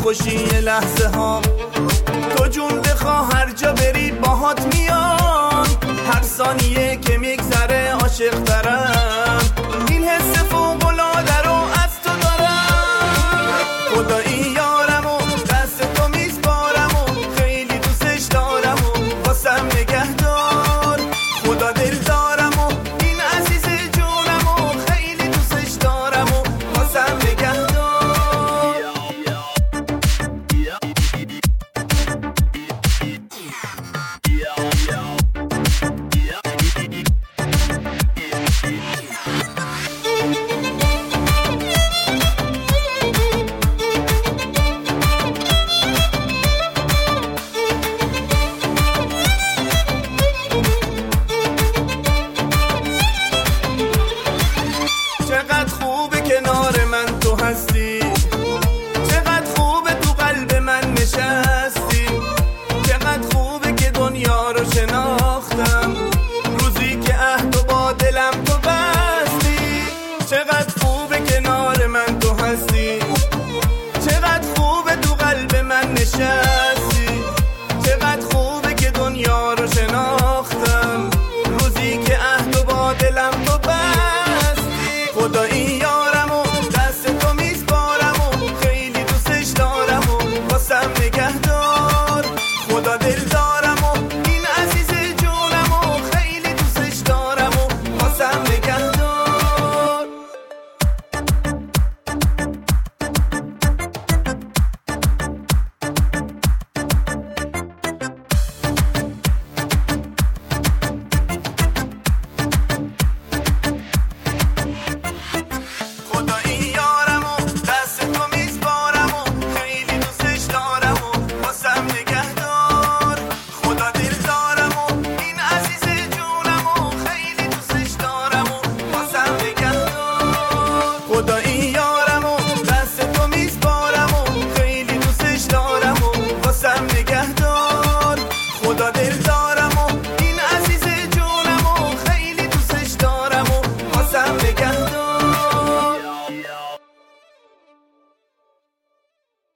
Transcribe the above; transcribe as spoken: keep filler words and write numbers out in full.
خوشی لحظه ها. تو جون بخوا هر جا بری باهات میام، هر ثانیه که میگذره عاشق ترم. این حس فوق العاده رو از تو دارم، خدایی یارم و دست تو میسپارم و خیلی دوستش دارم و واسم نگهدار. خدا دل دارم و این عزیز جونم و خیلی دوستش دارم و واسم نگهدار. چقدر خوبه کنار من تو هستی، چقدر خوبه تو قلب من نشستی، چقدر خوبه که دنیا رو شناختم روزی که عهد و با دلم تو بستی. چقدر خوبه کنار من تو هستی، چقدر خوبه تو قلب من نشستی، چقدر خوبه که دنیا رو شناختم روزی که عهد و با دلم تو بستی. خدایی یارم و دست تو میسپارم و خیلی دوستش دارم و واسم نگهدار. خدا دل دارم و این عزیز جونم و خیلی دوستش دارم و واسم نگهدار. خدایی یارم و دست تو میسپارم و خیلی دوستش دارم و واسم نگهدار. خدا دل دارم و این عزیز جونم و خیلی دوستش دارم و واسم نگهدار. خدا